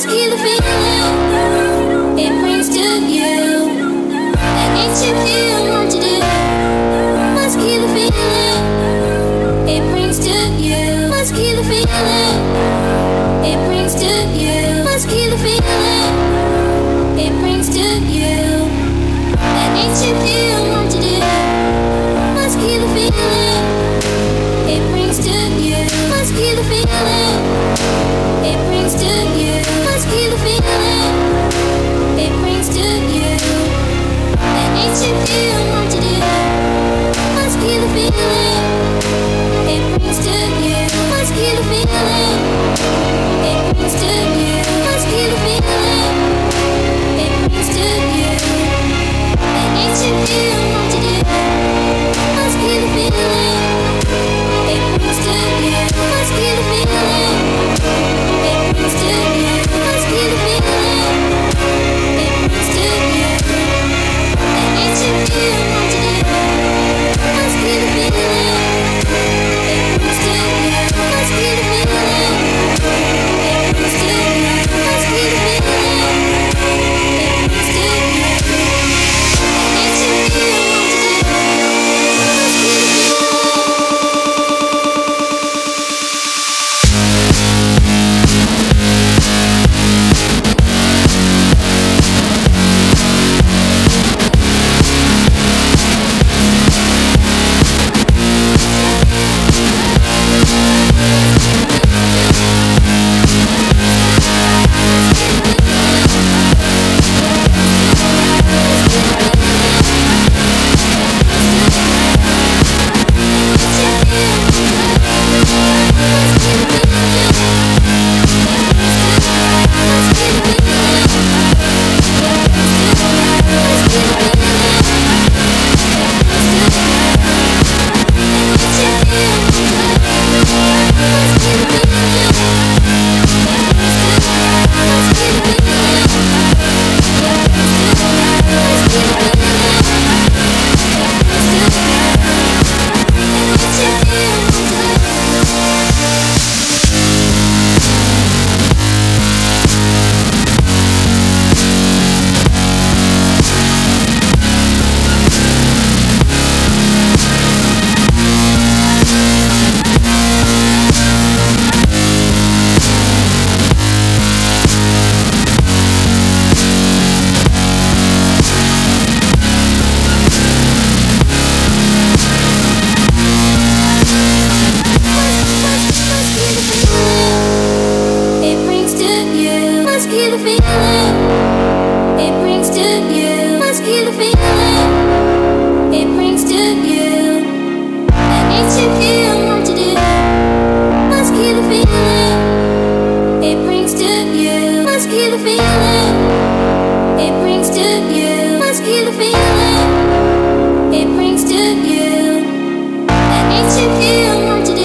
Muscular feeling it brings to you. That makes you feel what to do. Muscular feeling it brings to you. Muscular feeling it brings to you. Muscular feeling it brings to you. That makes you feel what to do. Muscular feeling it brings to you. Muscular feeling it brings to you. Muscular feeling it brings to you. That makes you feel what to do. Muscular feeling it brings to you. Muscular feeling it brings to you. Muscular feeling it brings to you. That makes you feel what to do. Muscular feeling it brings to you. Muscular feeling it brings to you. Muscular feeling it brings to you. That makes you feel what to do. Muscular feeling it brings to you. Muscular feeling it brings to you. Muscular feeling it brings to you. That makes you feel what to do. Muscular feeling it brings to you. That makes you feel what to do.